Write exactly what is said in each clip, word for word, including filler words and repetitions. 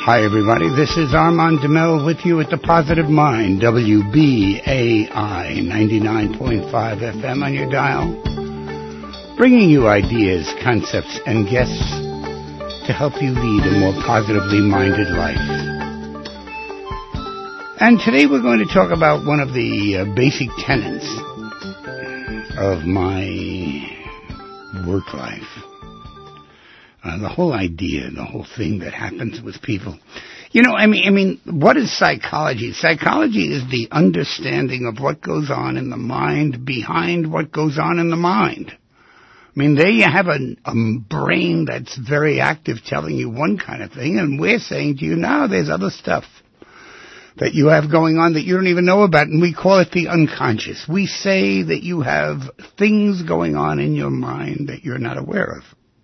Hi, everybody. This is Armand Demel with you at The Positive Mind, W B A I ninety-nine point five F M on your dial, bringing you ideas, concepts, and guests to help you lead a more positively minded life. And today we're going to talk about one of the uh, basic tenets of my work life. Uh, the whole idea, the whole thing that happens with people. You know, I mean, I mean, what is psychology? Psychology is the understanding of what goes on in the mind behind what goes on in the mind. I mean, there you have a, a brain that's very active telling you one kind of thing, and we're saying to you, no, there's other stuff that you have going on that you don't even know about, and we call it the unconscious. We say that you have things going on in your mind that you're not aware of.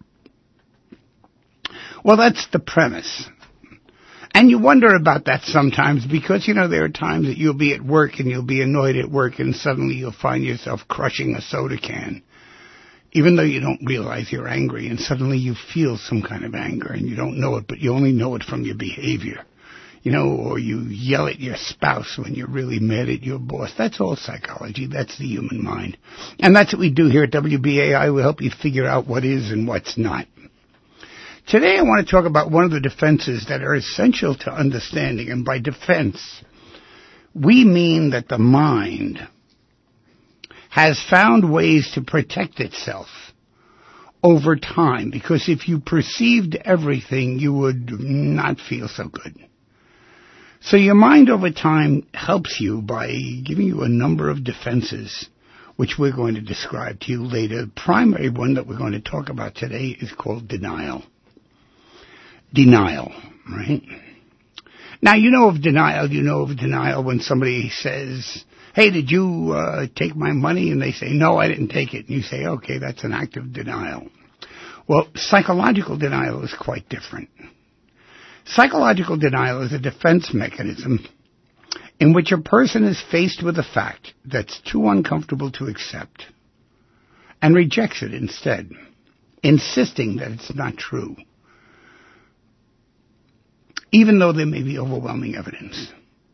Well, that's the premise. And you wonder about that sometimes because, you know, there are times that you'll be at work and you'll be annoyed at work and suddenly you'll find yourself crushing a soda can, even though you don't realize you're angry, and suddenly you feel some kind of anger and you don't know it, but you only know it from your behavior. You know, or you yell at your spouse when you're really mad at your boss. That's all psychology. That's the human mind. And that's what we do here at W B A I. We help you figure out what is and what's not. Today I want to talk about one of the defenses that are essential to understanding. And by defense, we mean that the mind has found ways to protect itself over time. Because if you perceived everything, you would not feel so good. So your mind over time helps you by giving you a number of defenses, which we're going to describe to you later. The primary one that we're going to talk about today is called denial. Denial, right? Now, you know of denial. You know of denial when somebody says, hey, did you uh, take my money? And they say, no, I didn't take it. And you say, okay, that's an act of denial. Well, psychological denial is quite different. Psychological denial is a defense mechanism in which a person is faced with a fact that's too uncomfortable to accept and rejects it instead, insisting that it's not true, even though there may be overwhelming evidence.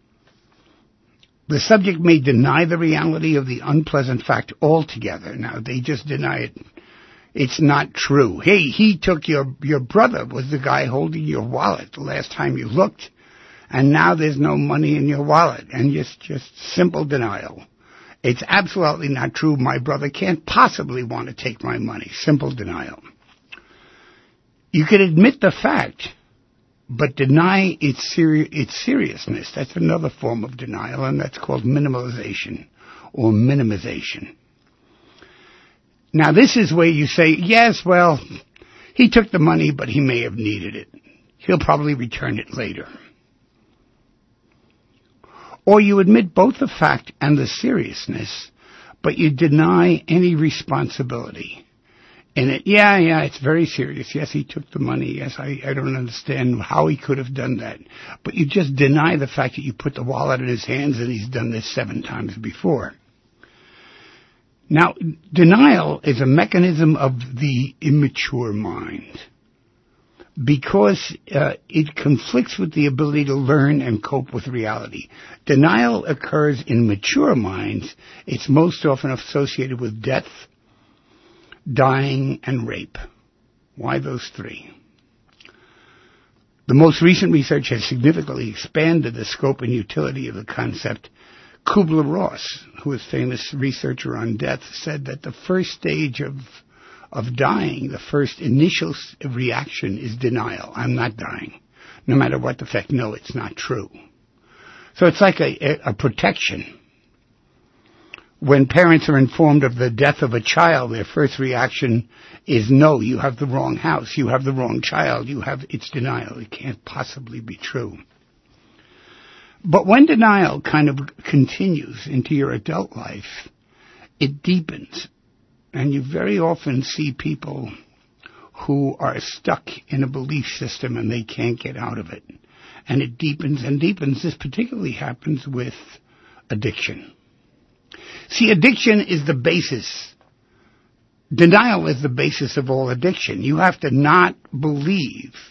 The subject may deny the reality of the unpleasant fact altogether. Now, they just deny it. It's not true. Hey, he took your, your brother was the guy holding your wallet the last time you looked, and now there's no money in your wallet, and just, just simple denial. It's absolutely not true. My brother can't possibly want to take my money. Simple denial. You could admit the fact, but deny its, seri- its seriousness. That's another form of denial, and that's called minimalization or minimization. Now, this is where you say, yes, well, he took the money, but he may have needed it. He'll probably return it later. Or you admit both the fact and the seriousness, but you deny any responsibility in it. Yeah, yeah, it's very serious. Yes, he took the money. Yes, I, I don't understand how he could have done that. But you just deny the fact that you put the wallet in his hands and he's done this seven times before. Now, denial is a mechanism of the immature mind because uh, it conflicts with the ability to learn and cope with reality. Denial occurs in mature minds. It's most often associated with death, dying, and rape. Why those three? The most recent research has significantly expanded the scope and utility of the concept. Kubler-Ross, who is a famous researcher on death, said that the first stage of of dying, the first initial reaction is denial. I'm not dying. No matter what the fact, no, it's not true. So it's like a, a protection. When parents are informed of the death of a child, their first reaction is, no, you have the wrong house, you have the wrong child, you have, it's denial. It can't possibly be true. But when denial kind of continues into your adult life, it deepens. And you very often see people who are stuck in a belief system and they can't get out of it. And it deepens and deepens. This particularly happens with addiction. See, addiction is the basis. Denial is the basis of all addiction. You have to not believe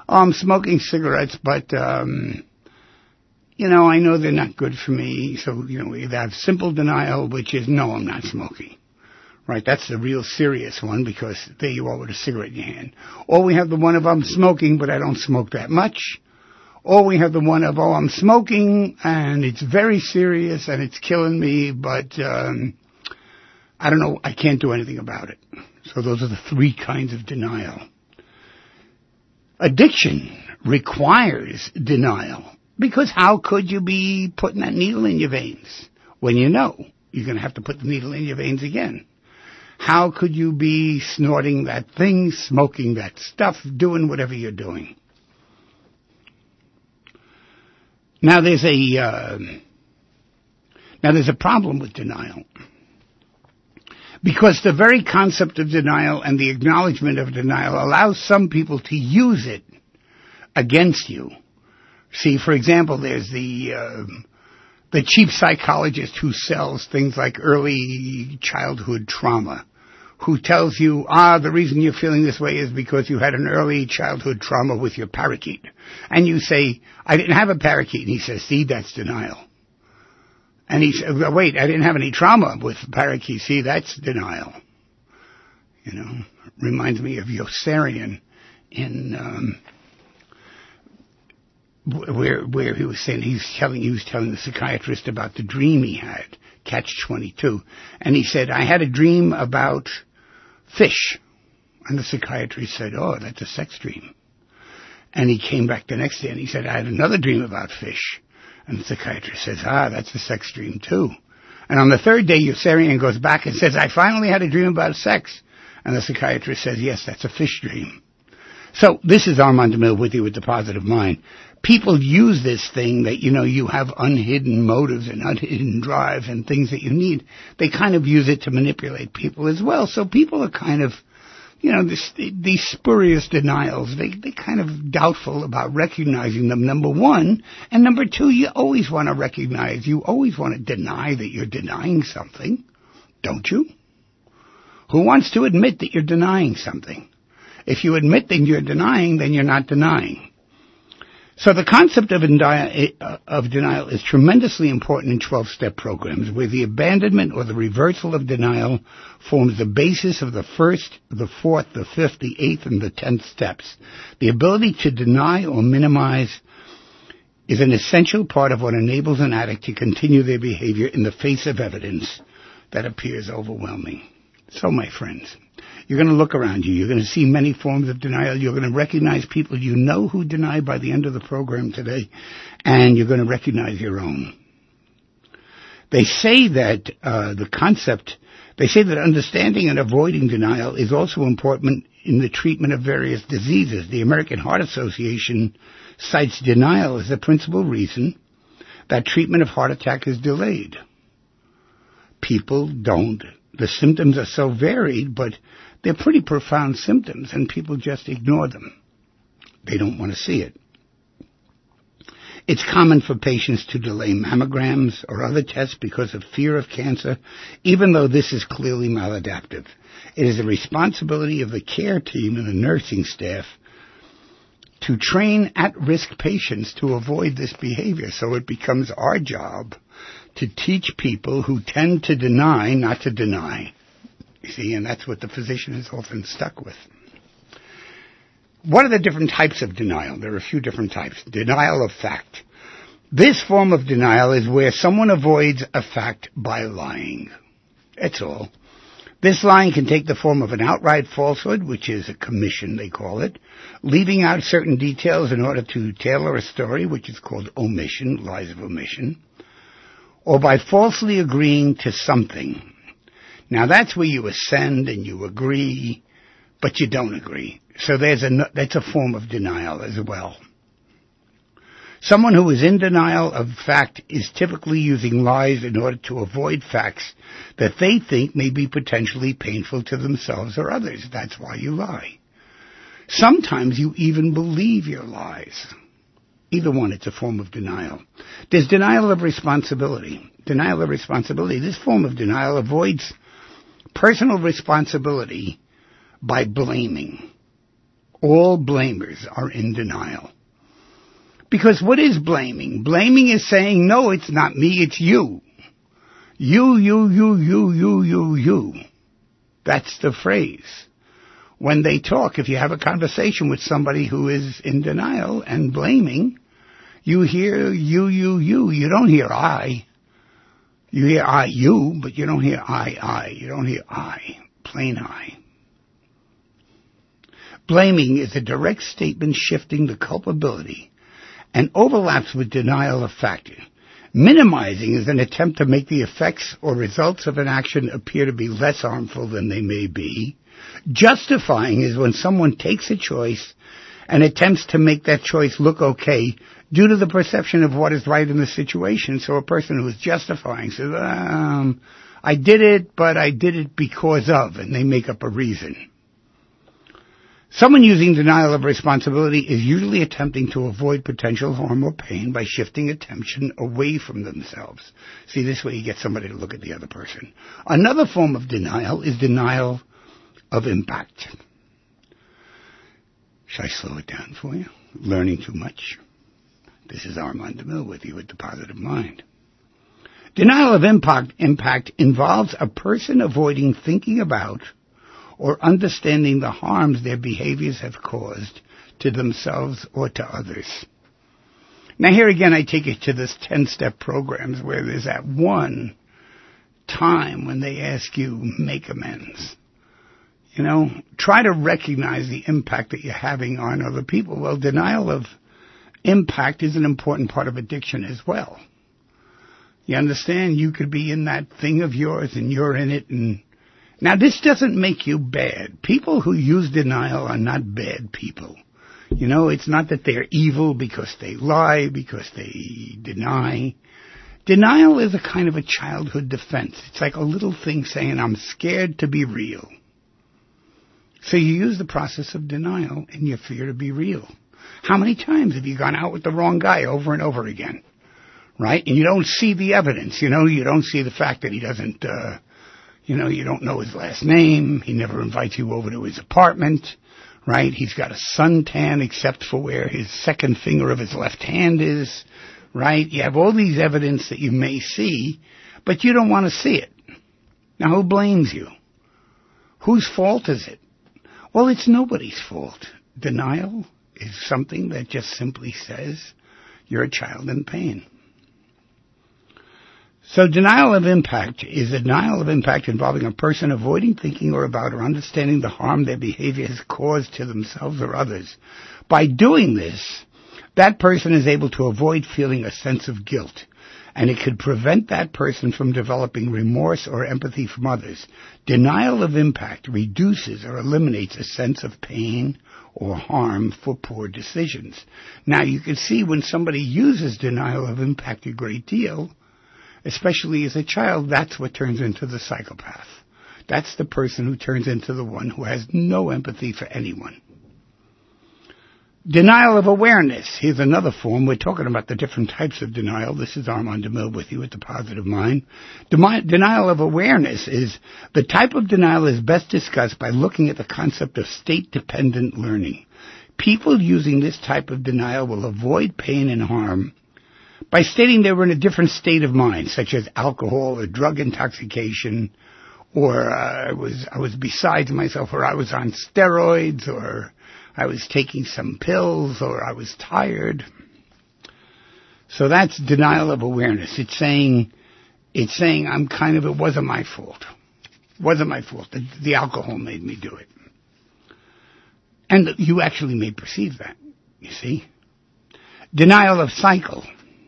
oh, I'm smoking cigarettes, but, um, you know, I know they're not good for me. So, you know, we either have simple denial, which is, no, I'm not smoking. Right, that's the real serious one, because there you are with a cigarette in your hand. Or we have the one of, I'm smoking, but I don't smoke that much. Or we have the one of, oh, I'm smoking, and it's very serious, and it's killing me, but um, I don't know, I can't do anything about it. So those are the three kinds of denial. Addiction requires denial, because how could you be putting that needle in your veins when you know you're going to have to put the needle in your veins again? How could you be snorting that thing, smoking that stuff, doing whatever you're doing? Now there's a uh, now there's a problem with denial, because the very concept of denial and the acknowledgement of denial allows some people to use it against you. See, for example, there's the uh, the cheap psychologist who sells things like early childhood trauma, who tells you, ah, the reason you're feeling this way is because you had an early childhood trauma with your parakeet. And you say, I didn't have a parakeet. And he says, see, that's denial. And he said, wait, I didn't have any trauma with the parakeet. See, that's denial. You know, reminds me of Yossarian in, um, where where he was saying, he was telling he was telling the psychiatrist about the dream he had, Catch twenty-two, and he said, I had a dream about fish, and the psychiatrist said, oh, that's a sex dream. And he came back the next day and he said, I had another dream about fish, and the psychiatrist says, ah, that's a sex dream too. And on the third day, Yossarian goes back and says, I finally had a dream about sex, and the psychiatrist says, yes, that's a fish dream. So this is Armand DeMille with you with the Positive Mind. People use this thing that, you know, you have unhidden motives and unhidden drives and things that you need. They kind of use it to manipulate people as well. So people are kind of, you know, this, these spurious denials, they, they kind of doubtful about recognizing them, number one. And number two, you always want to recognize, you always want to deny that you're denying something, don't you? Who wants to admit that you're denying something? If you admit that you're denying, then you're not denying. So the concept of, indi- of denial is tremendously important in twelve-step programs, where the abandonment or the reversal of denial forms the basis of the first, the fourth, the fifth, the eighth, and the tenth steps. The ability to deny or minimize is an essential part of what enables an addict to continue their behavior in the face of evidence that appears overwhelming. So, my friends, you're going to look around you. You're going to see many forms of denial. You're going to recognize people you know who deny by the end of the program today, and you're going to recognize your own. They say that uh, the concept, they say that understanding and avoiding denial is also important in the treatment of various diseases. The American Heart Association cites denial as the principal reason that treatment of heart attack is delayed. People don't. The symptoms are so varied, but they're pretty profound symptoms, and people just ignore them. They don't want to see it. It's common for patients to delay mammograms or other tests because of fear of cancer, even though this is clearly maladaptive. It is the responsibility of the care team and the nursing staff to train at-risk patients to avoid this behavior. So it becomes our job to teach people who tend to deny not to deny. You see, and that's what the physician is often stuck with. What are the different types of denial? There are a few different types. Denial of fact. This form of denial is where someone avoids a fact by lying. That's all. This lying can take the form of an outright falsehood, which is a commission, they call it, leaving out certain details in order to tailor a story, which is called omission, lies of omission, or by falsely agreeing to something. Now, that's where you assent and you agree, but you don't agree. So there's a, that's a form of denial as well. Someone who is in denial of fact is typically using lies in order to avoid facts that they think may be potentially painful to themselves or others. That's why you lie. Sometimes you even believe your lies. Either one, it's a form of denial. There's denial of responsibility. Denial of responsibility. This form of denial avoids personal responsibility by blaming. All blamers are in denial. Because what is blaming? Blaming is saying, no, it's not me, it's you. You, you, you, you, you, you, you. That's the phrase. When they talk, if you have a conversation with somebody who is in denial and blaming, you hear you, you, you. You don't hear I. You hear I, you, but you don't hear I, I. You don't hear I, plain I. Blaming is a direct statement shifting the culpability and overlaps with denial of fact. Minimizing is an attempt to make the effects or results of an action appear to be less harmful than they may be. Justifying is when someone takes a choice and attempts to make that choice look okay due to the perception of what is right in the situation. So a person who is justifying says, um, I did it, but I did it because of, and they make up a reason. Someone using denial of responsibility is usually attempting to avoid potential harm or pain by shifting attention away from themselves. See, this way you get somebody to look at the other person. Another form of denial is denial of impact. Shall I slow it down for you? Learning too much? This is Armand DeMille with you at The Positive Mind. Denial of impact, impact involves a person avoiding thinking about or understanding the harms their behaviors have caused to themselves or to others. Now here again I take it to this ten-step programs where there's that one time when they ask you, make amends. You know, try to recognize the impact that you're having on other people. Well, denial of impact is an important part of addiction as well. You understand? You could be in that thing of yours and you're in it. And now this doesn't make you bad. People who use denial are not bad people. You know, it's not that they're evil because they lie, because they deny. Denial is a kind of a childhood defense. It's like a little thing saying, I'm scared to be real. So you use the process of denial in your fear to be real. How many times have you gone out with the wrong guy over and over again? Right? And you don't see the evidence. You know, you don't see the fact that he doesn't, uh, you know, you don't know his last name. He never invites you over to his apartment. Right? He's got a suntan except for where his second finger of his left hand is. Right? You have all these evidence that you may see, but you don't want to see it. Now, who blames you? Whose fault is it? Well, it's nobody's fault. Denial is something that just simply says you're a child in pain. So denial of impact is a denial of impact involving a person avoiding thinking or about or understanding the harm their behavior has caused to themselves or others. By doing this, that person is able to avoid feeling a sense of guilt, and it could prevent that person from developing remorse or empathy from others. Denial of impact reduces or eliminates a sense of pain or harm for poor decisions. Now, you can see when somebody uses denial of impact a great deal, especially as a child, that's what turns into the psychopath. That's the person who turns into the one who has no empathy for anyone. Denial of awareness. Here's another form. We're talking about the different types of denial. This is Armand DeMille with you at The Positive Mind. Demi- denial of awareness is the type of denial is best discussed by looking at the concept of state-dependent learning. People using this type of denial will avoid pain and harm by stating they were in a different state of mind, such as alcohol or drug intoxication, or uh, I was I was besides myself, or I was on steroids, or I was taking some pills, or I was tired. So that's denial of awareness. It's saying, it's saying I'm kind of, it wasn't my fault. It wasn't my fault. The, the alcohol made me do it. And you actually may perceive that, you see. Denial of cycle.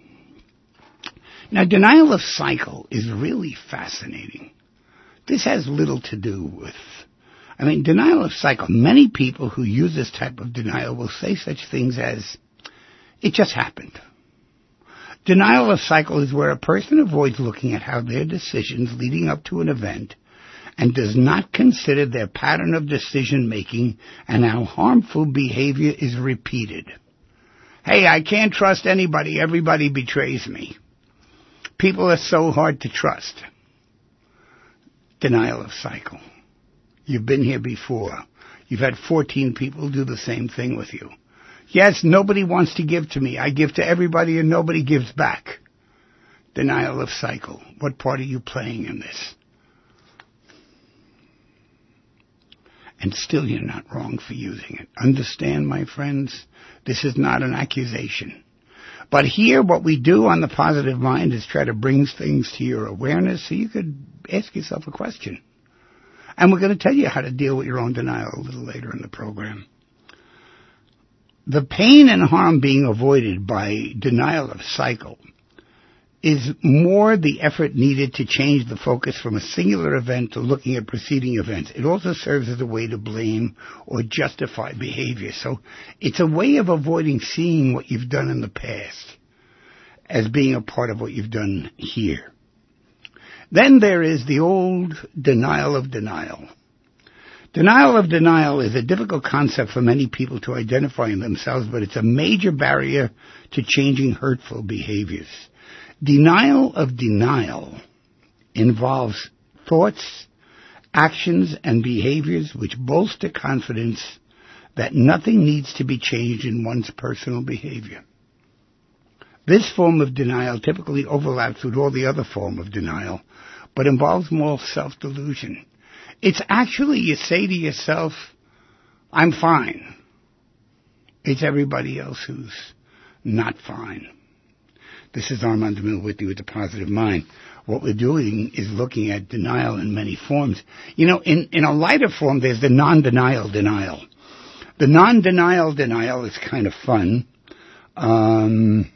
Now, denial of cycle is really fascinating. This has little to do with, I mean, denial of cycle. Many people who use this type of denial will say such things as, it just happened. Denial of cycle is where a person avoids looking at how their decisions leading up to an event and does not consider their pattern of decision-making and how harmful behavior is repeated. Hey, I can't trust anybody. Everybody betrays me. People are so hard to trust. Denial of cycle. You've been here before. You've had fourteen people do the same thing with you. Yes, nobody wants to give to me. I give to everybody and nobody gives back. Denial of cycle. What part are you playing in this? And still you're not wrong for using it. Understand, my friends, this is not an accusation. But here, what we do on the Positive Mind is try to bring things to your awareness so you could ask yourself a question. And we're going to tell you how to deal with your own denial a little later in the program. The pain and harm being avoided by denial of cycle is more the effort needed to change the focus from a singular event to looking at preceding events. It also serves as a way to blame or justify behavior. So it's a way of avoiding seeing what you've done in the past as being a part of what you've done here. Then there is the old denial of denial. Denial of denial is a difficult concept for many people to identify in themselves, but it's a major barrier to changing hurtful behaviors. Denial of denial involves thoughts, actions, and behaviors which bolster confidence that nothing needs to be changed in one's personal behavior. This form of denial typically overlaps with all the other form of denial, but involves more self-delusion. It's actually you say to yourself, I'm fine. It's everybody else who's not fine. This is Armand DeMille with you with the Positive Mind. What we're doing is looking at denial in many forms. You know, in, in a lighter form, there's the non-denial denial. The non-denial denial is kind of fun. Um,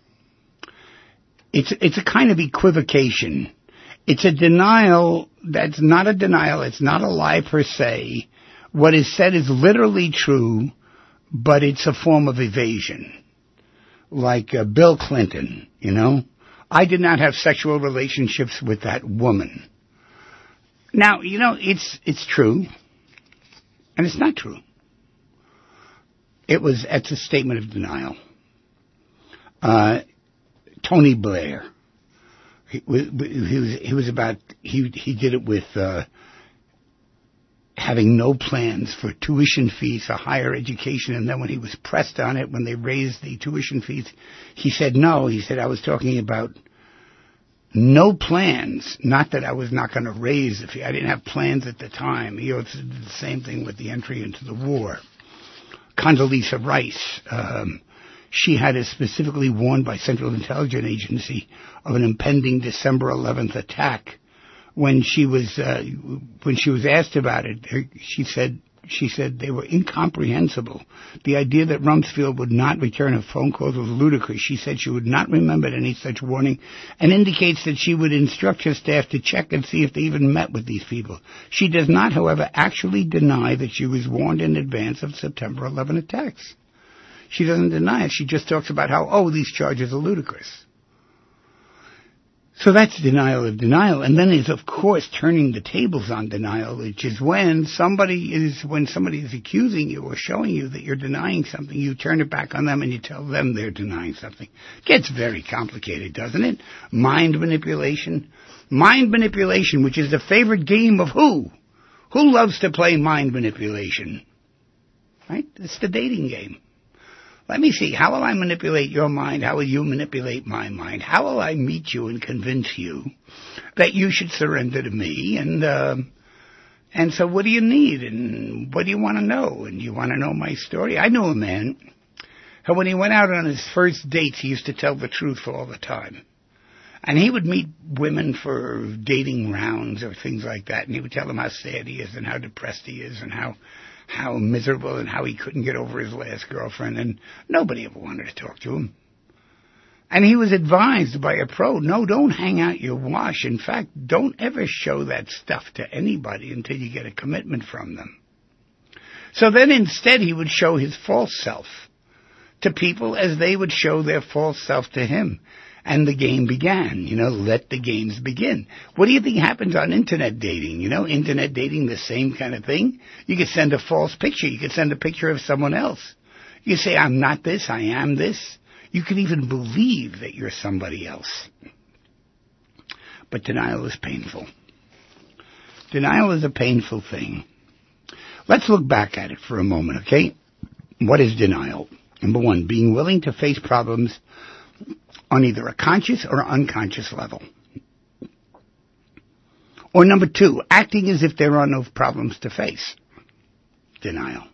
it's, it's a kind of equivocation. It's a denial that's not a denial. It's not a lie per se. What is said is literally true, but it's a form of evasion. Like uh, Bill Clinton, you know. I did not have sexual relationships with that woman. Now, you know, it's it's true, and it's not true. It was, it's a statement of denial. Uh, Tony Blair, he, he was he was about he he did it with uh, having no plans for tuition fees for higher education, and then when he was pressed on it, when they raised the tuition fees, he said no. He said, I was talking about no plans, not that I was not going to raise the fee. I didn't have plans at the time. He also did the same thing with the entry into the war. Condoleezza Rice, um, she had it specifically warned by Central Intelligence Agency of an impending December eleventh attack. When she was uh, when she was asked about it, she said she said they were incomprehensible. The idea that Rumsfeld would not return her phone calls was ludicrous. She said she would not remember any such warning, and indicates that she would instruct her staff to check and see if they even met with these people. She does not, however, actually deny that she was warned in advance of September eleventh attacks. She doesn't deny it. She just talks about how, oh, these charges are ludicrous. So that's denial of denial. And then there's, of course, turning the tables on denial, which is when somebody is, when somebody is accusing you or showing you that you're denying something, you turn it back on them and you tell them they're denying something. It gets very complicated, doesn't it? Mind manipulation. Mind manipulation, which is the favorite game of who? Who loves to play mind manipulation? Right? It's the dating game. Let me see, how will I manipulate your mind? How will you manipulate my mind? How will I meet you and convince you that you should surrender to me? And uh, and so what do you need? And what do you want to know? And you want to know my story? I know a man who, when he went out on his first dates, he used to tell the truth all the time. And he would meet women for dating rounds or things like that, and he would tell them how sad he is and how depressed he is and how... how miserable and how he couldn't get over his last girlfriend, and nobody ever wanted to talk to him. And he was advised by a pro, no, don't hang out your wash. In fact, don't ever show that stuff to anybody until you get a commitment from them. So then instead he would show his false self to people as they would show their false self to him. And the game began, you know, let the games begin. What do you think happens on internet dating? You know, internet dating, the same kind of thing. You could send a false picture. You could send a picture of someone else. You say, I'm not this, I am this. You could even believe that you're somebody else. But denial is painful. Denial is a painful thing. Let's look back at it for a moment, okay? What is denial? Number one, being willing to face problems on either a conscious or unconscious level. Or number two, acting as if there are no problems to face. Denial.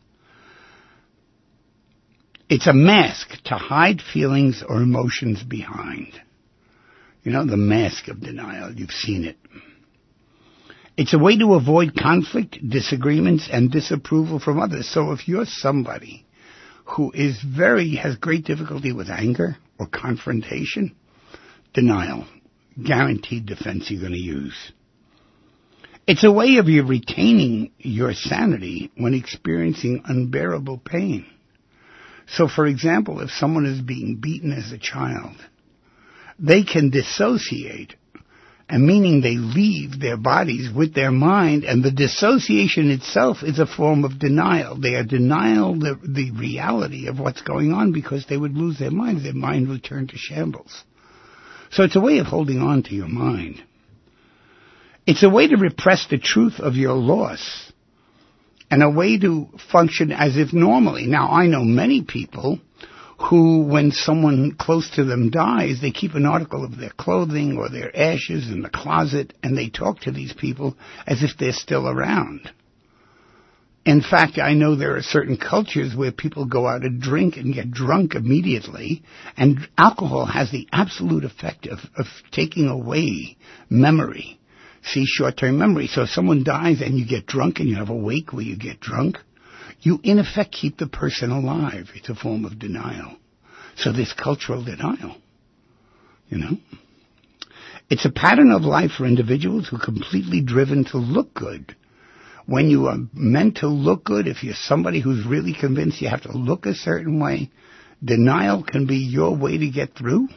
It's a mask to hide feelings or emotions behind. You know, the mask of denial. You've seen it. It's a way to avoid conflict, disagreements, and disapproval from others. So if you're somebody who is very, has great difficulty with anger or confrontation, denial. Guaranteed defense you're going to use. It's a way of you retaining your sanity when experiencing unbearable pain. So, for example, if someone is being beaten as a child, they can dissociate, and meaning they leave their bodies with their mind, and the dissociation itself is a form of denial. They are denying the, the reality of what's going on because they would lose their mind. Their mind would turn to shambles. So it's a way of holding on to your mind. It's a way to repress the truth of your loss, and a way to function as if normally. Now, I know many people who, when someone close to them dies, they keep an article of their clothing or their ashes in the closet, and they talk to these people as if they're still around. In fact, I know there are certain cultures where people go out and drink and get drunk immediately, and alcohol has the absolute effect of, of taking away memory. See, short-term memory. So if someone dies and you get drunk and you have a wake where you get drunk, you in effect keep the person alive. It's a form of denial. So there's cultural denial, you know. It's a pattern of life for individuals who are completely driven to look good. When you are meant to look good, if you're somebody who's really convinced you have to look a certain way, denial can be your way to get through.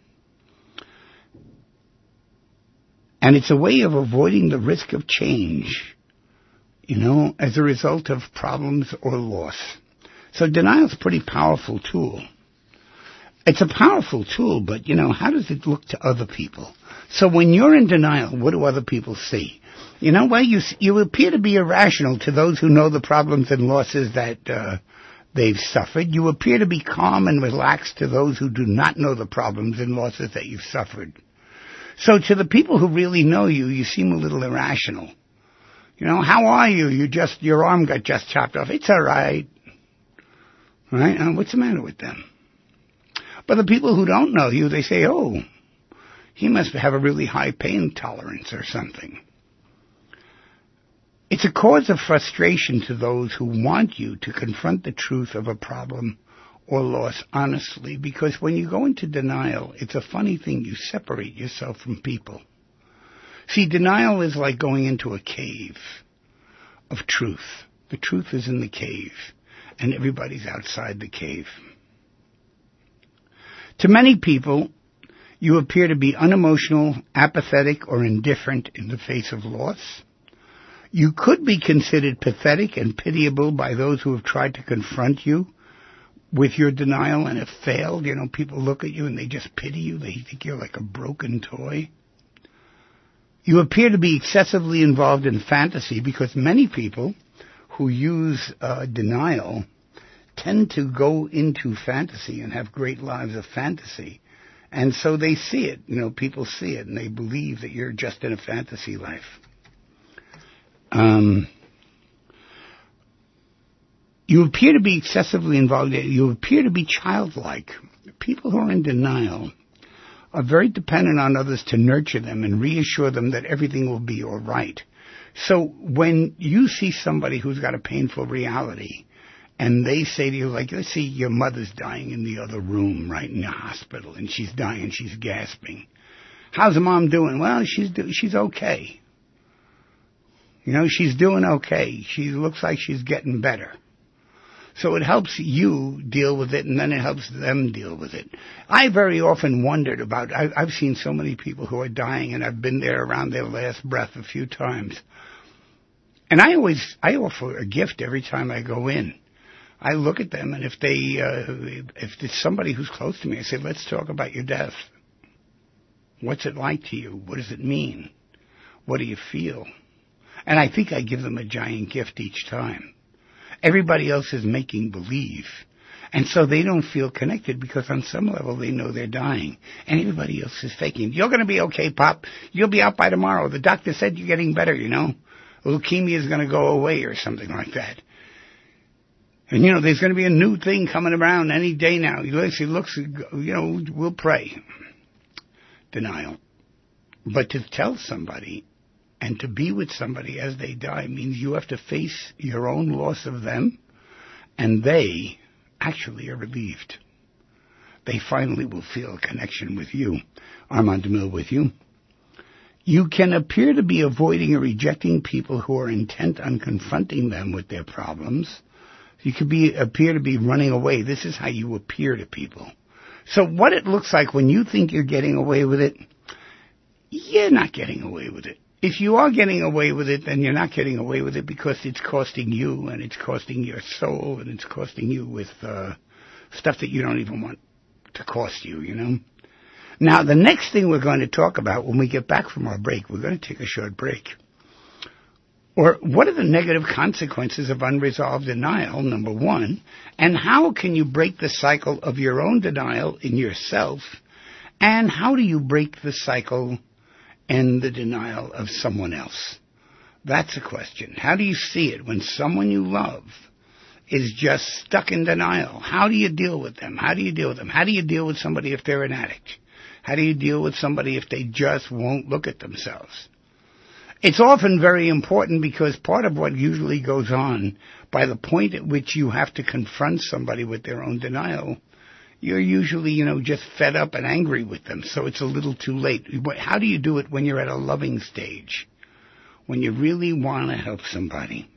And it's a way of avoiding the risk of change, you know, as a result of problems or loss. So denial is a pretty powerful tool. It's a powerful tool, but, you know, how does it look to other people? So when you're in denial, what do other people see? You know, well, you you appear to be irrational to those who know the problems and losses that uh, they've suffered. You appear to be calm and relaxed to those who do not know the problems and losses that you've suffered. So to the people who really know you, you seem a little irrational. You know, how are you? You just, your arm got just chopped off. It's all right. Right? Uh, what's the matter with them? But the people who don't know you, they say, oh, he must have a really high pain tolerance or something. It's a cause of frustration to those who want you to confront the truth of a problem or loss honestly, because when you go into denial, it's a funny thing. You separate yourself from people. See, denial is like going into a cave of truth. The truth is in the cave, and everybody's outside the cave. To many people, you appear to be unemotional, apathetic, or indifferent in the face of loss. You could be considered pathetic and pitiable by those who have tried to confront you with your denial and have failed. You know, people look at you and they just pity you. They think you're like a broken toy. You appear to be excessively involved in fantasy because many people who use uh, denial tend to go into fantasy and have great lives of fantasy. And so they see it. You know, people see it and they believe that you're just in a fantasy life. Um... You appear to be excessively involved. You appear to be childlike. People who are in denial are very dependent on others to nurture them and reassure them that everything will be all right. So when you see somebody who's got a painful reality and they say to you, like, let's see, your mother's dying in the other room, right, in the hospital, and she's dying and she's gasping. How's the mom doing? Well, she's do- she's okay. You know, she's doing okay. She looks like she's getting better. So it helps you deal with it, and then it helps them deal with it. I very often wondered about, I, I've seen so many people who are dying, and I've been there around their last breath a few times. And I always, I offer a gift every time I go in. I look at them, and if they, uh, if it's somebody who's close to me, I say, let's talk about your death. What's it like to you? What does it mean? What do you feel? And I think I give them a giant gift each time. Everybody else is making believe. And so they don't feel connected because on some level they know they're dying. And everybody else is faking. You're going to be okay, Pop. You'll be out by tomorrow. The doctor said you're getting better, you know. Leukemia is going to go away or something like that. And, you know, there's going to be a new thing coming around any day now. It looks, you know, we'll pray. Denial. But to tell somebody and to be with somebody as they die means you have to face your own loss of them, and they actually are relieved. They finally will feel a connection with you. Armand DeMille with you. You can appear to be avoiding or rejecting people who are intent on confronting them with their problems. You could be appear to be running away. This is how you appear to people. So what it looks like when you think you're getting away with it, you're not getting away with it. If you are getting away with it, then you're not getting away with it because it's costing you, and it's costing your soul, and it's costing you with uh, stuff that you don't even want to cost you, you know. Now, the next thing we're going to talk about when we get back from our break, we're going to take a short break. Or what are the negative consequences of unresolved denial, number one, and how can you break the cycle of your own denial in yourself, and how do you break the cycle and the denial of someone else? That's a question. How do you see it when someone you love is just stuck in denial? How do you deal with them? How do you deal with them? How do you deal with somebody if they're an addict? How do you deal with somebody if they just won't look at themselves? It's often very important because part of what usually goes on by the point at which you have to confront somebody with their own denial, you're usually, you know, just fed up and angry with them, so it's a little too late. How do you do it when you're at a loving stage, when you really want to help somebody?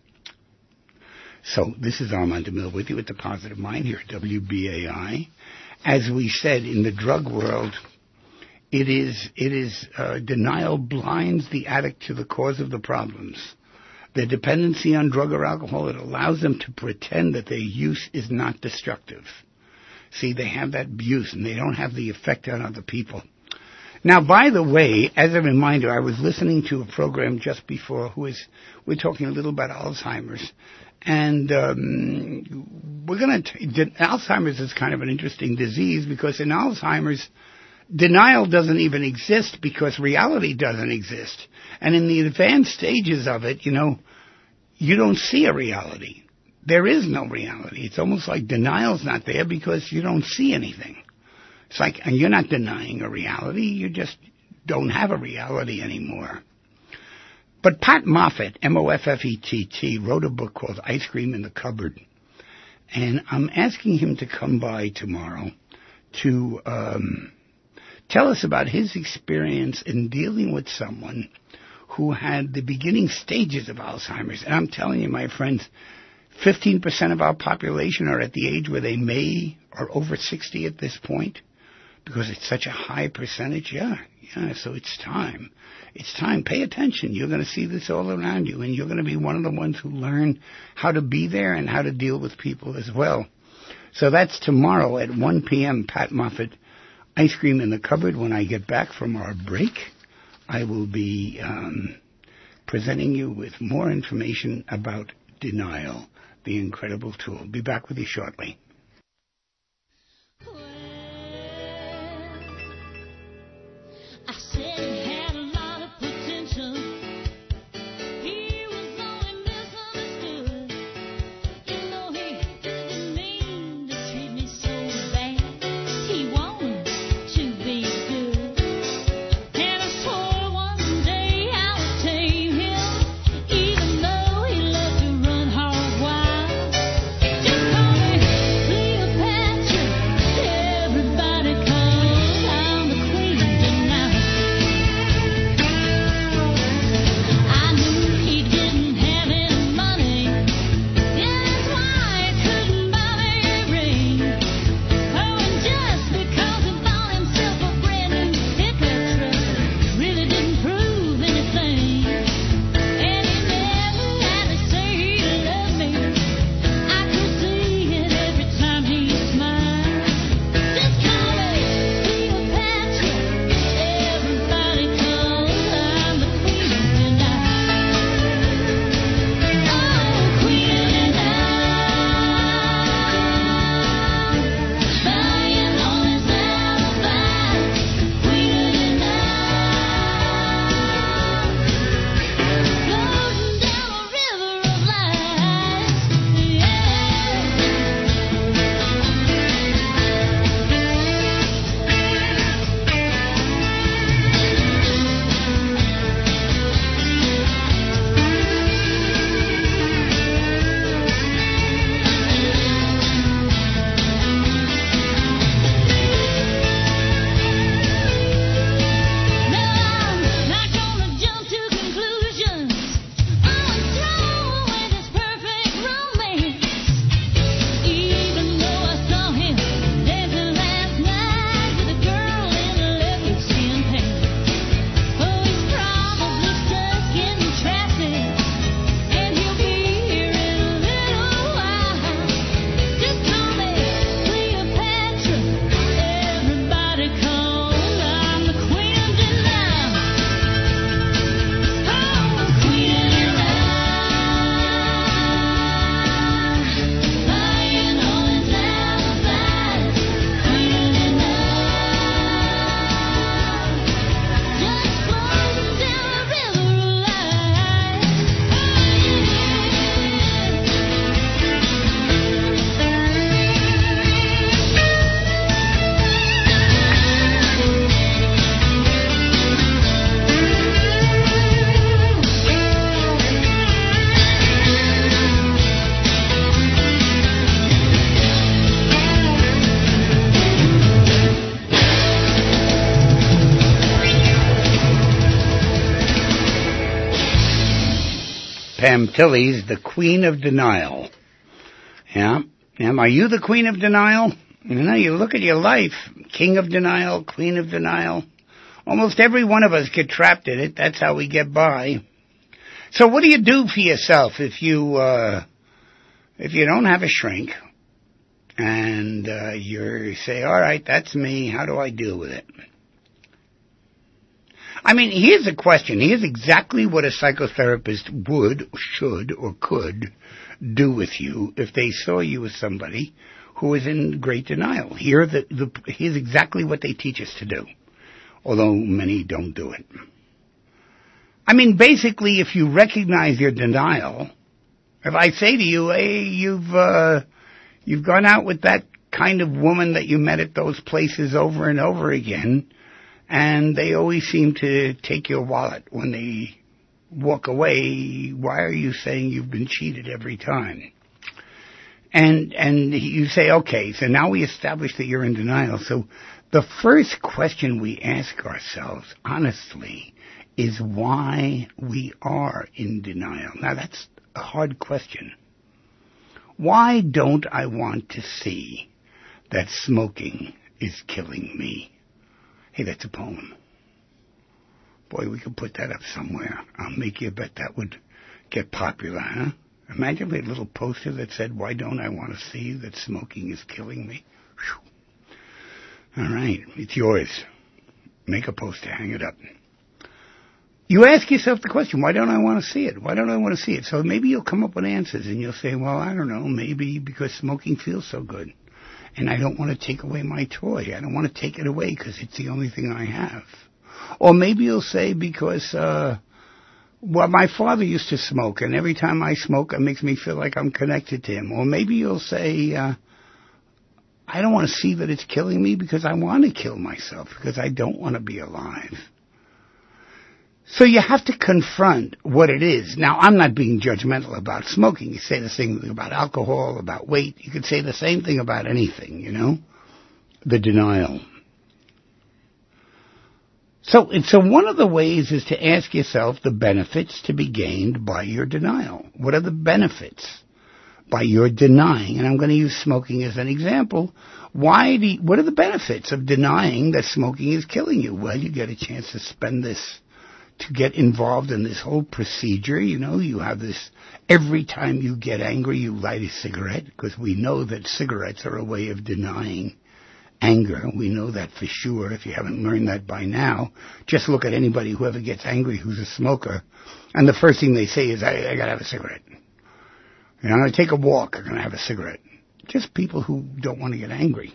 So this is Armand DeMille with you at The Positive Mind here at W B A I. As we said, in the drug world, it is, it is, uh, denial blinds the addict to the cause of the problems. Their dependency on drug or alcohol, it allows them to pretend that their use is not destructive. See, they have that abuse, and they don't have the effect on other people. Now, by the way, as a reminder, I was listening to a program just before who is, we're talking a little about Alzheimer's, and um, we're going to, Alzheimer's is kind of an interesting disease because in Alzheimer's, denial doesn't even exist because reality doesn't exist. And in the advanced stages of it, you know, you don't see a reality. There is no reality. It's almost like denial's not there because you don't see anything. It's like, and you're not denying a reality, you just don't have a reality anymore. But Pat Moffett, M O F F E T T, wrote a book called Ice Cream in the Cupboard. And I'm asking him to come by tomorrow to um, tell us about his experience in dealing with someone who had the beginning stages of Alzheimer's. And I'm telling you, my friends, fifteen percent of our population are at the age where they may are over sixty at this point because it's such a high percentage. Yeah, yeah, so it's time. It's time. Pay attention. You're going to see this all around you, and you're going to be one of the ones who learn how to be there and how to deal with people as well. So that's tomorrow at one p.m., Pat Moffett, Ice Cream in the Cupboard. When I get back from our break, I will be um, presenting you with more information about denial, the incredible tool. Be back with you shortly. I said it had a lot of potential. He was only misunderstood. You know he didn't mean to treat me so bad. He wanted to be good. And I swore one day I would tame him, even though he loved to run hog wild. Just call me Pam Tilly's The Queen of Denial. Yeah? Now, are you the Queen of Denial? You know, you look at your life, King of Denial, Queen of Denial. Almost every one of us get trapped in it. That's how we get by. So what do you do for yourself if you, uh, if you don't have a shrink and, uh, you say, all right, that's me. How do I deal with it? I mean, here's the question. Here's exactly what a psychotherapist would, should, or could do with you if they saw you as somebody who is in great denial. Here, the, the, here's exactly what they teach us to do, although many don't do it. I mean, basically, if you recognize your denial, if I say to you, hey, you've, uh, you've gone out with that kind of woman that you met at those places over and over again, and they always seem to take your wallet when they walk away. Why are you saying you've been cheated every time? And and you say, okay, so now we established that you're in denial. So the first question we ask ourselves, honestly, is why we are in denial. Now, that's a hard question. Why don't I want to see that smoking is killing me? Hey, that's a poem. Boy, we could put that up somewhere. I'll make you a bet that would get popular, huh? Imagine if we had a little poster that said, why don't I want to see that smoking is killing me? Whew. All right, it's yours. Make a poster, hang it up. You ask yourself the question, why don't I want to see it? Why don't I want to see it? So maybe you'll come up with answers, and you'll say, well, I don't know, maybe because smoking feels so good. And I don't want to take away my toy. I don't want to take it away because it's the only thing I have. Or maybe you'll say because, uh, well, my father used to smoke, and every time I smoke, it makes me feel like I'm connected to him. Or maybe you'll say, uh, I don't want to see that it's killing me because I want to kill myself, because I don't want to be alive. So you have to confront what it is. Now, I'm not being judgmental about smoking. You say the same thing about alcohol, about weight. You could say the same thing about anything, you know? The denial. So, so one of the ways is to ask yourself the benefits to be gained by your denial. What are the benefits by your denying? And I'm going to use smoking as an example. Why do you, what are the benefits of denying that smoking is killing you? Well, you get a chance to spend this, to get involved in this whole procedure. You know, you have this, every time you get angry, you light a cigarette, because we know that cigarettes are a way of denying anger. We know that for sure. If you haven't learned that by now, just look at anybody who ever gets angry who's a smoker, and the first thing they say is, I, I gotta have a cigarette. You know, I'm gonna take a walk, I'm gonna have a cigarette. Just people who don't want to get angry.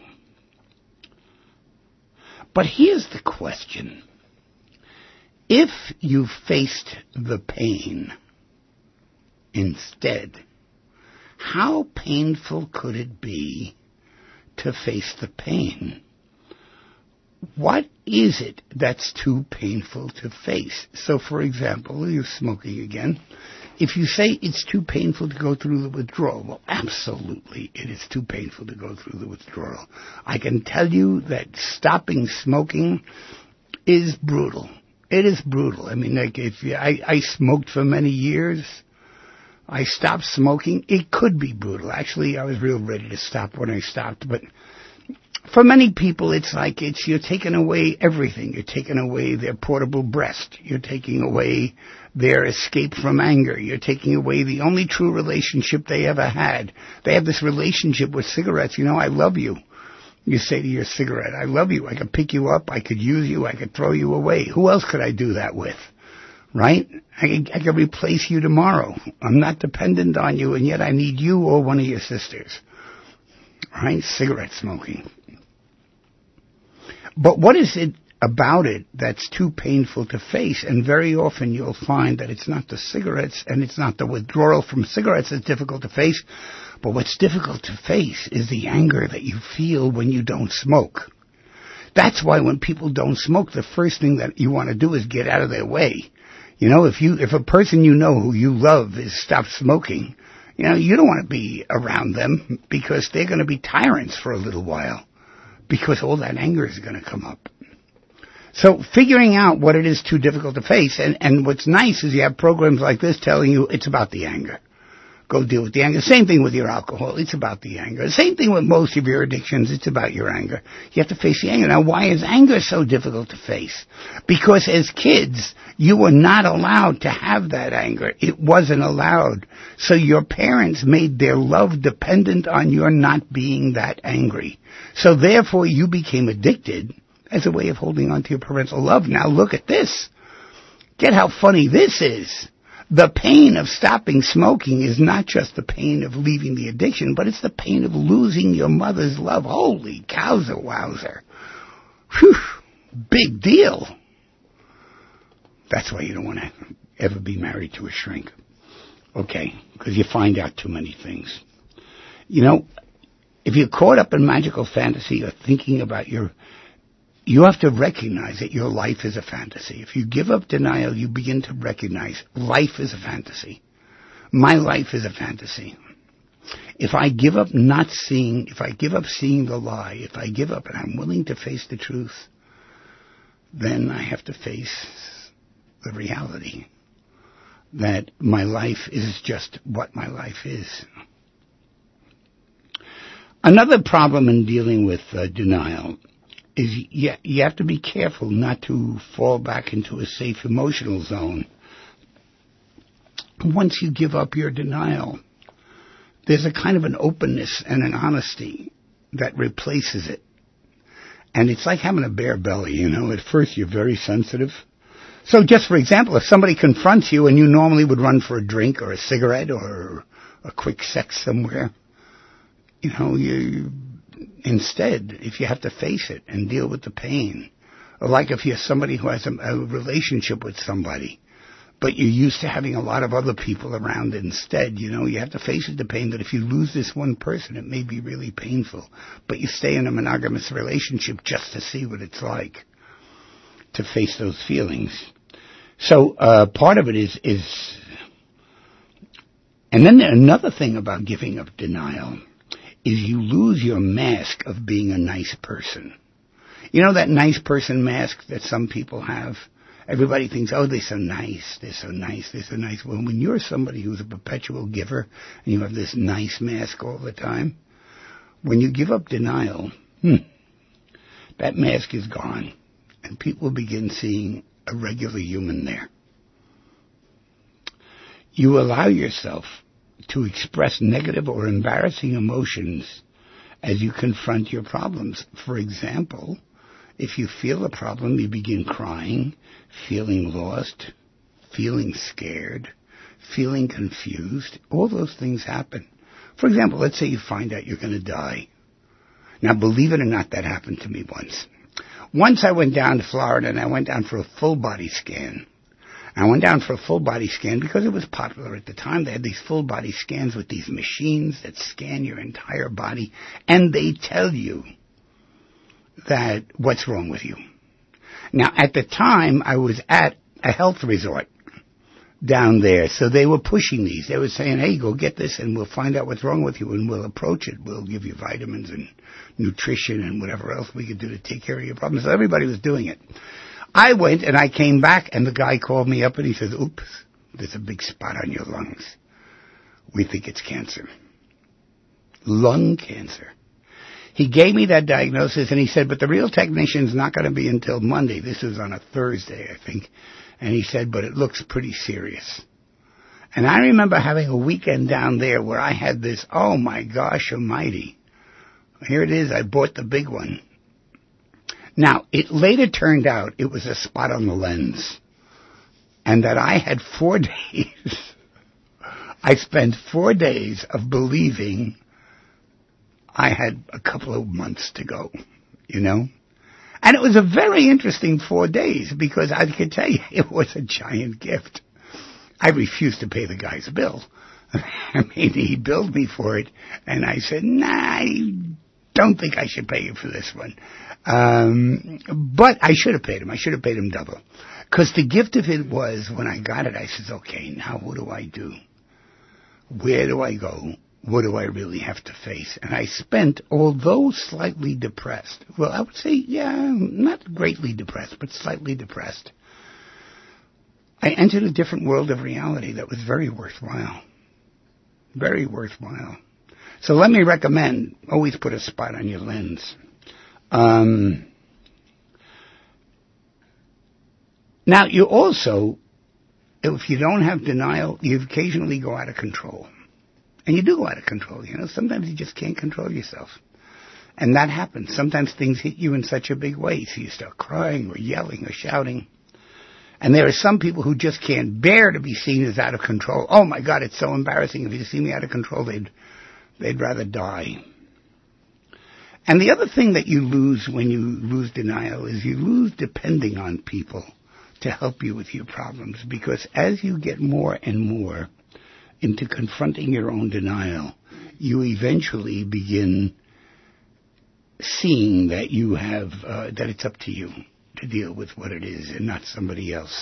But here's the question. If you faced the pain instead, how painful could it be to face the pain? What is it that's too painful to face? So, for example, you're smoking again. If you say it's too painful to go through the withdrawal, well, absolutely, it is too painful to go through the withdrawal. I can tell you that stopping smoking is brutal. It is brutal. I mean, like, if you, I, I smoked for many years. I stopped smoking. It could be brutal. Actually, I was real ready to stop when I stopped. But for many people, it's like it's you're taking away everything. You're taking away their portable breast. You're taking away their escape from anger. You're taking away the only true relationship they ever had. They have this relationship with cigarettes. You know, I love you. You say to your cigarette, I love you. I could pick you up. I could use you. I could throw you away. Who else could I do that with? Right? I could, I could replace you tomorrow. I'm not dependent on you, and yet I need you or one of your sisters. Right? Cigarette smoking. But what is it about it that's too painful to face? And very often you'll find that it's not the cigarettes and it's not the withdrawal from cigarettes that's difficult to face. But what's difficult to face is the anger that you feel when you don't smoke. That's why when people don't smoke, the first thing that you want to do is get out of their way. You know, if you, if a person you know who you love is stopped smoking, you know, you don't want to be around them because they're going to be tyrants for a little while because all that anger is going to come up. So figuring out what it is too difficult to face, and, and what's nice is you have programs like this telling you it's about the anger. Go deal with the anger. Same thing with your alcohol. It's about the anger. Same thing with most of your addictions. It's about your anger. You have to face the anger. Now, why is anger so difficult to face? Because as kids, you were not allowed to have that anger. It wasn't allowed. So your parents made their love dependent on your not being that angry. So therefore, you became addicted as a way of holding on to your parental love. Now, look at this. Get how funny this is. The pain of stopping smoking is not just the pain of leaving the addiction, but it's the pain of losing your mother's love. Holy cowser wowzer. Whew, big deal. That's why you don't want to ever be married to a shrink. Okay, because you find out too many things. You know, if you're caught up in magical fantasy or thinking about your... You have to recognize that your life is a fantasy. If you give up denial, you begin to recognize life is a fantasy. My life is a fantasy. If I give up not seeing, if I give up seeing the lie, if I give up and I'm willing to face the truth, then I have to face the reality that my life is just what my life is. Another problem in dealing with uh, denial is you, you have to be careful not to fall back into a safe emotional zone. Once you give up your denial, there's a kind of an openness and an honesty that replaces it. And it's like having a bare belly, you know. At first you're very sensitive. So just for example, if somebody confronts you and you normally would run for a drink or a cigarette or a quick sex somewhere, you know, you... Instead, if you have to face it and deal with the pain, or like if you're somebody who has a, a relationship with somebody, but you're used to having a lot of other people around instead, you know, you have to face it, the pain that if you lose this one person, it may be really painful, but you stay in a monogamous relationship just to see what it's like to face those feelings. So uh, part of it is, is, and then another thing about giving up denial is you lose your mask of being a nice person. You know that nice person mask that some people have? Everybody thinks, oh, they're so nice, they're so nice, they're so nice. Well, when you're somebody who's a perpetual giver and you have this nice mask all the time, when you give up denial, hmm, that mask is gone. And people begin seeing a regular human there. You allow yourself to express negative or embarrassing emotions as you confront your problems. For example, if you feel a problem, you begin crying, feeling lost, feeling scared, feeling confused. All those things happen. For example, let's say you find out you're going to die. Now, believe it or not, that happened to me once. Once I went down to Florida and I went down for a full body scan. I went down for a full-body scan because it was popular at the time. They had these full-body scans with these machines that scan your entire body, and they tell you that what's wrong with you. Now, at the time, I was at a health resort down there, so they were pushing these. They were saying, hey, go get this, and we'll find out what's wrong with you, and we'll approach it. We'll give you vitamins and nutrition and whatever else we could do to take care of your problems. So everybody was doing it. I went and I came back and the guy called me up and he says, oops, there's a big spot on your lungs. We think it's cancer. Lung cancer. He gave me that diagnosis and he said, but the real technician's not going to be until Monday. This was on a Thursday, I think. And he said, but it looks pretty serious. And I remember having a weekend down there where I had this, oh my gosh almighty. Here it is, I bought the big one. Now, it later turned out it was a spot on the lens, and that I had four days, I spent four days of believing I had a couple of months to go, you know? And it was a very interesting four days, because I can tell you, it was a giant gift. I refused to pay the guy's bill. I mean, he billed me for it, and I said, nah, I don't think I should pay you for this one. Um, but I should have paid him. I should have paid him double. Because the gift of it was, when I got it, I said, okay, now what do I do? Where do I go? what do I really have to face? And I spent, although slightly depressed, well, I would say, yeah, not greatly depressed, but slightly depressed, I entered a different world of reality that was very worthwhile. Very worthwhile. So let me recommend, always put a spot on your lens. Um, now, you also, if you don't have denial, you occasionally go out of control. And you do go out of control, you know. Sometimes you just can't control yourself. And that happens. Sometimes things hit you in such a big way, so you start crying or yelling or shouting. And there are some people who just can't bear to be seen as out of control. Oh, my God, it's so embarrassing. If you see me out of control, they'd, they'd rather die. And the other thing that you lose when you lose denial is you lose depending on people to help you with your problems. Because as you get more and more into confronting your own denial, you eventually begin seeing that you have, uh, that it's up to you to deal with what it is and not somebody else.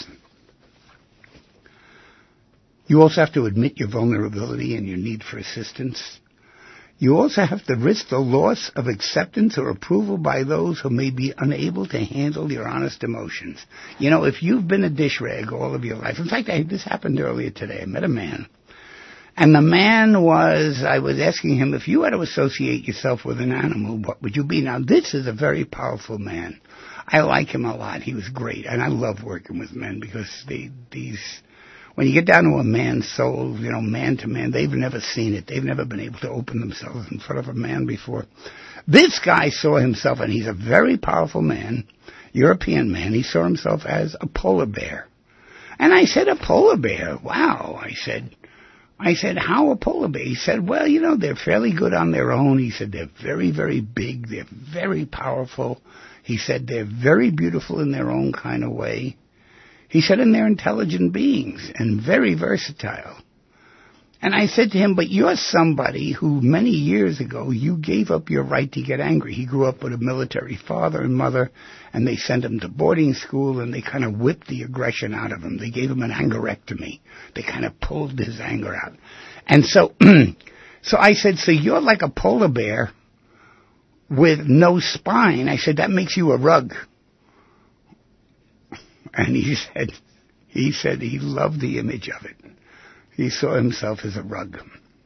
You also have to admit your vulnerability and your need for assistance. You also have to risk the loss of acceptance or approval by those who may be unable to handle your honest emotions. You know, if you've been a dish rag all of your life, in fact, I, this happened earlier today. I met a man. And the man was, I was asking him, if you had to associate yourself with an animal, what would you be? Now, this is a very powerful man. I like him a lot. He was great. And I love working with men because they, these, when you get down to a man's soul, you know, man to man, they've never seen it. They've never been able to open themselves in front of a man before. This guy saw himself, and he's a very powerful man, European man. He saw himself as a polar bear. And I said, a polar bear? Wow. I said, I said, how a polar bear? He said, well, you know, they're fairly good on their own. He said, they're very, very big. They're very powerful. He said, they're very beautiful in their own kind of way. He said, and they're intelligent beings and very versatile. And I said to him, but you're somebody who many years ago you gave up your right to get angry. He grew up with a military father and mother, and they sent him to boarding school, and they kind of whipped the aggression out of him. They gave him an angerectomy. They kind of pulled his anger out. And so, so I said, so you're like a polar bear with no spine. I said, that makes you a rug. And he said, he said he loved the image of it. He saw himself as a rug.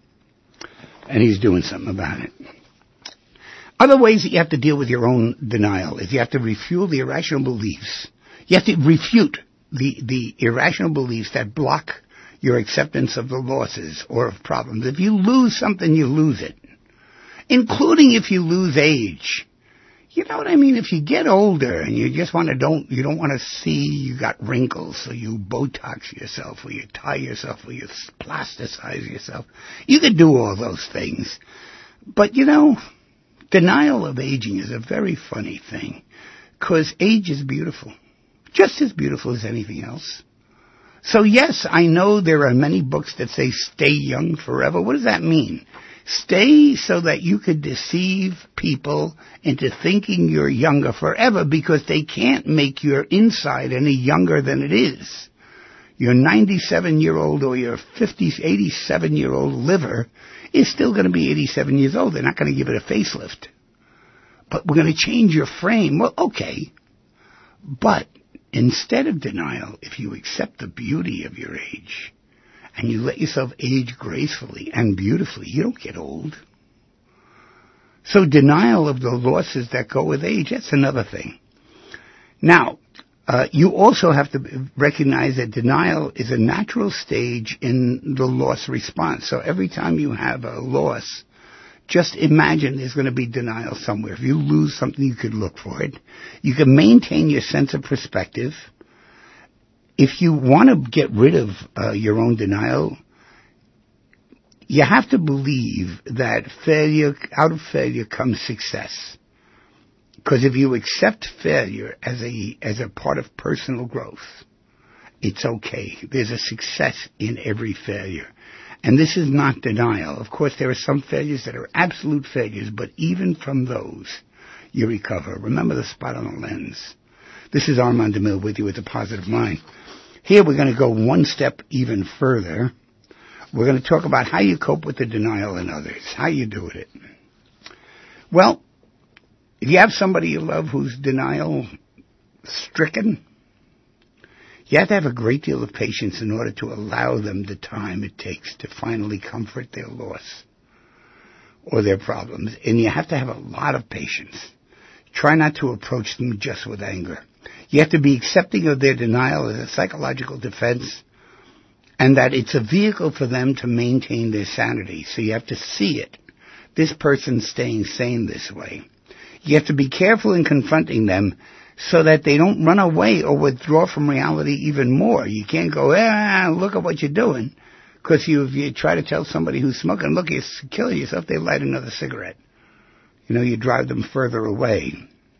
And he's doing something about it. Other ways that you have to deal with your own denial is you have to refuel the irrational beliefs. You have to refute the, the irrational beliefs that block your acceptance of the losses or of problems. If you lose something, you lose it. Including if you lose age. You know what I mean? If you get older and you just want to don't, you don't want to see you got wrinkles, so you Botox yourself, or you tie yourself, or you plasticize yourself. You could do all those things. But you know, denial of aging is a very funny thing, because age is beautiful. Just as beautiful as anything else. So yes, I know there are many books that say stay young forever. What does that mean? Stay so that you could deceive people into thinking you're younger forever, because they can't make your inside any younger than it is. Your ninety-seven-year-old or your fifty, eighty-seven-year-old liver is still going to be eighty-seven years old. They're not going to give it a facelift. But we're going to change your frame. Well, okay. But instead of denial, if you accept the beauty of your age, and you let yourself age gracefully and beautifully, you don't get old. So denial of the losses that go with age, that's another thing. Now, uh, you also have to recognize that denial is a natural stage in the loss response. So every time you have a loss, just imagine there's going to be denial somewhere. If you lose something, you could look for it. You can maintain your sense of perspective. If you want to get rid of uh, your own denial, you have to believe that failure, out of failure comes success. Because if you accept failure as a as a part of personal growth, it's okay. There's a success in every failure. And this is not denial. Of course, there are some failures that are absolute failures, but even from those, you recover. Remember the spot on the lens. This is Armand DeMille with you with the Positive Mind. Here we're going to go one step even further. We're going to talk about how you cope with the denial in others, how you do it. Well, if you have somebody you love who's denial-stricken, you have to have a great deal of patience in order to allow them the time it takes to finally comfort their loss or their problems. And you have to have a lot of patience. Try not to approach them just with anger. You have to be accepting of their denial as a psychological defense, and that it's a vehicle for them to maintain their sanity. So you have to see it. This person's staying sane this way. You have to be careful in confronting them so that they don't run away or withdraw from reality even more. You can't go, ah, look at what you're doing. Because you, if you try to tell somebody who's smoking, look, you're killing yourself, they light another cigarette. You know, you drive them further away.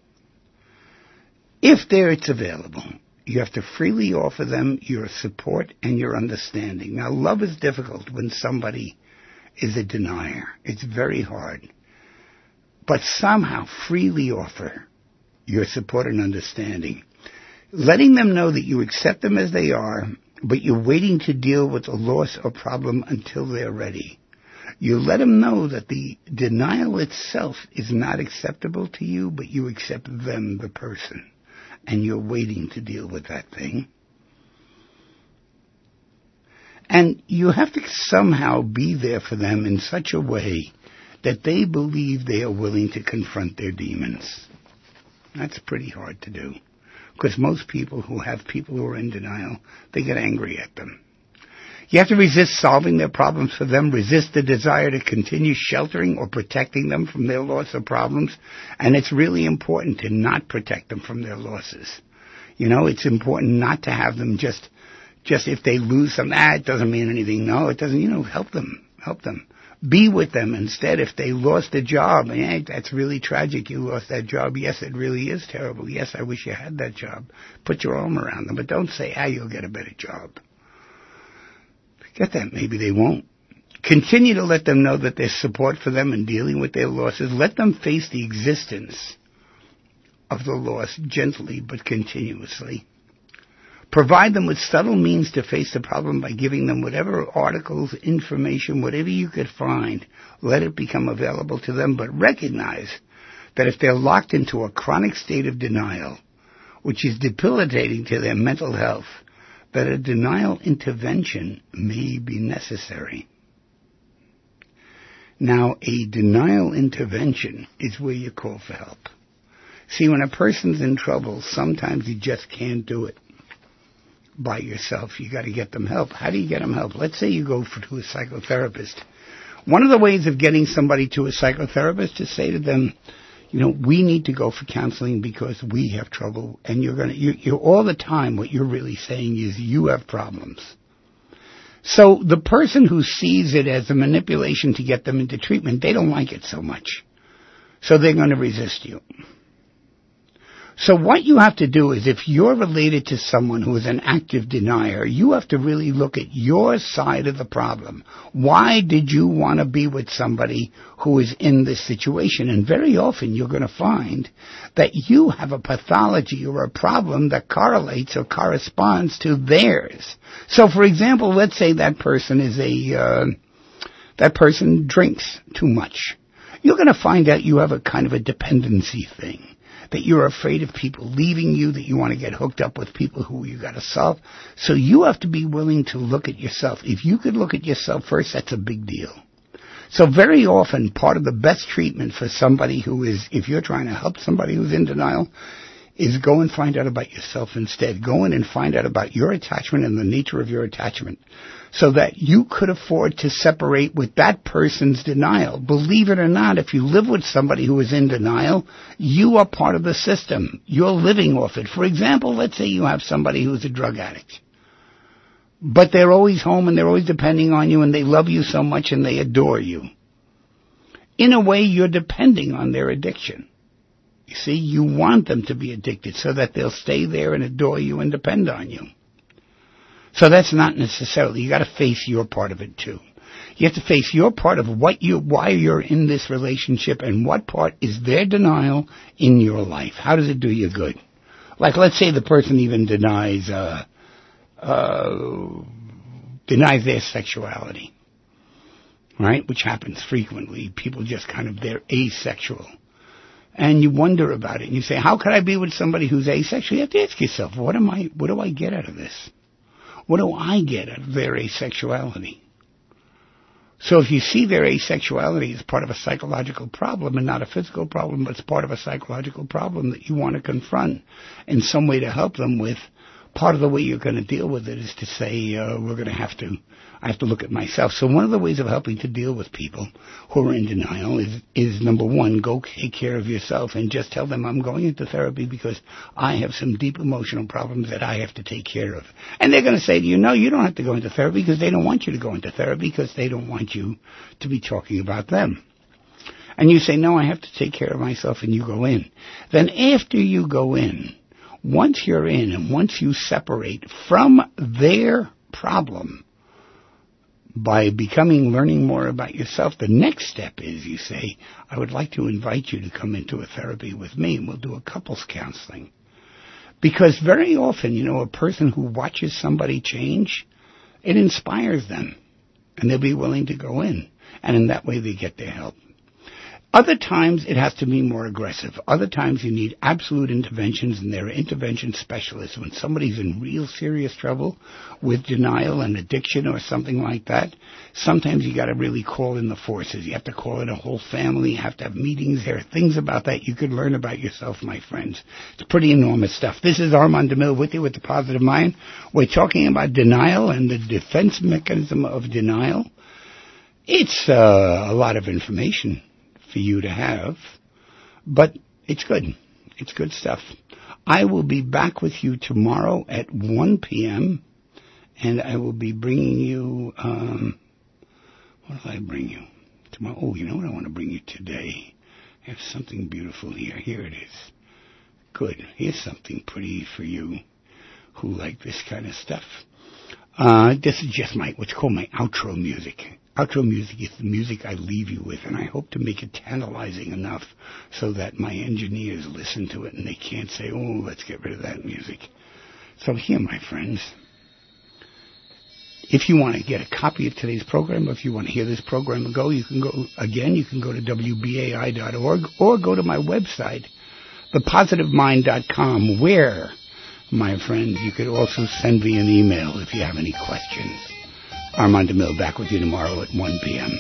If there it's available, you have to freely offer them your support and your understanding. Now, love is difficult when somebody is a denier. It's very hard. But somehow freely offer your support and understanding, letting them know that you accept them as they are, but you're waiting to deal with the loss or problem until they're ready. You let them know that the denial itself is not acceptable to you, but you accept them, the person, and you're waiting to deal with that thing. And you have to somehow be there for them in such a way that they believe they are willing to confront their demons. That's pretty hard to do, because most people who have people who are in denial, they get angry at them. You have to resist solving their problems for them, resist the desire to continue sheltering or protecting them from their loss or problems, and it's really important to not protect them from their losses. You know, it's important not to have them just, just if they lose something, ah, it doesn't mean anything. No, it doesn't, you know, help them, help them. Be with them instead. If they lost a job, hey, that's really tragic. You lost that job. Yes, it really is terrible. Yes, I wish you had that job. Put your arm around them, but don't say, ah, you'll get a better job. Forget that. Maybe they won't. Continue to let them know that there's support for them in dealing with their losses. Let them face the existence of the loss gently but continuously. Provide them with subtle means to face the problem by giving them whatever articles, information, whatever you could find. Let it become available to them, but recognize that if they're locked into a chronic state of denial, which is debilitating to their mental health, that a denial intervention may be necessary. Now, a denial intervention is where you call for help. See, when a person's in trouble, sometimes you just can't do it by yourself. You got to get them help. How do you get them help? Let's say you go for, to a psychotherapist. One of the ways of getting somebody to a psychotherapist is say to them, you know, we need to go for counseling because we have trouble, and you're going to, you, you're all the time what you're really saying is you have problems. So the person who sees it as a manipulation to get them into treatment, they don't like it so much. So they're going to resist you. So what you have to do is, if you're related to someone who is an active denier, you have to really look at your side of the problem. Why did you want to be with somebody who is in this situation? And very often you're going to find that you have a pathology or a problem that correlates or corresponds to theirs. So, for example, let's say that person is a, uh, that person drinks too much. You're going to find out you have a kind of a dependency thing, that you're afraid of people leaving you, that you want to get hooked up with people who you got to solve. So you have to be willing to look at yourself. If you could look at yourself first, that's a big deal. So very often, part of the best treatment for somebody who is, if you're trying to help somebody who's in denial, is go and find out about yourself instead. Go in and find out about your attachment and the nature of your attachment, so that you could afford to separate with that person's denial. Believe it or not, if you live with somebody who is in denial, you are part of the system. You're living off it. For example, let's say you have somebody who's a drug addict, but they're always home and they're always depending on you, and they love you so much and they adore you. In a way, you're depending on their addiction. You see, you want them to be addicted so that they'll stay there and adore you and depend on you. So that's not necessarily, you got to face your part of it too. You have to face your part of what you, why you're in this relationship, and what part is their denial in your life. How does it do you good? Like, let's say the person even denies, uh, uh, denies their sexuality. right? Which happens frequently. People just kind of, they're asexual. And you wonder about it, and you say, how could I be with somebody who's asexual? You have to ask yourself, what am I, what do I get out of this? What do I get out of their asexuality? So if you see their asexuality as part of a psychological problem and not a physical problem, but it's part of a psychological problem that you want to confront in some way to help them with, part of the way you're going to deal with it is to say, uh, we're going to have to, I have to look at myself. So one of the ways of helping to deal with people who are in denial is, is number one, go take care of yourself and just tell them, I'm going into therapy because I have some deep emotional problems that I have to take care of. And they're going to say to you, no, you don't have to go into therapy, because they don't want you to go into therapy, because they don't want you to be talking about them. And you say, no, I have to take care of myself, and you go in. Then after you go in, once you're in and once you separate from their problem by becoming, learning more about yourself, the next step is you say, I would like to invite you to come into a therapy with me, and we'll do a couples counseling. Because very often, you know, a person who watches somebody change, it inspires them, and they'll be willing to go in. And in that way, they get their help. Other times, it has to be more aggressive. Other times, you need absolute interventions, and there are intervention specialists. When somebody's in real serious trouble with denial and addiction or something like that, sometimes you got to really call in the forces. You have to call in a whole family. You have to have meetings. There are things about that you could learn about yourself, my friends. It's pretty enormous stuff. This is Armand DeMille with you with The Positive Mind. We're talking about denial and the defense mechanism of denial. It's uh, a lot of information for you to have, but it's good. It's good stuff. I will be back with you tomorrow at one p.m., and I will be bringing you, um, what will I bring you tomorrow? Oh, you know what I want to bring you today? I have something beautiful here. Here it is. Good. Here's something pretty for you who like this kind of stuff. Uh, this is just my, what's called my outro music. Outro music is the music I leave you with, and I hope to make it tantalizing enough so that my engineers listen to it and they can't say, oh, let's get rid of that music. So here, my friends, if you want to get a copy of today's program, if you want to hear this program ago, you can go, again, you can go to W B A I dot org or go to my website, the positive mind dot com, where, my friends, you could also send me an email if you have any questions. Armand DeMille back with you tomorrow at one p.m.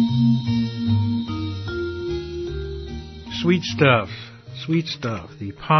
Sweet stuff. Sweet stuff. The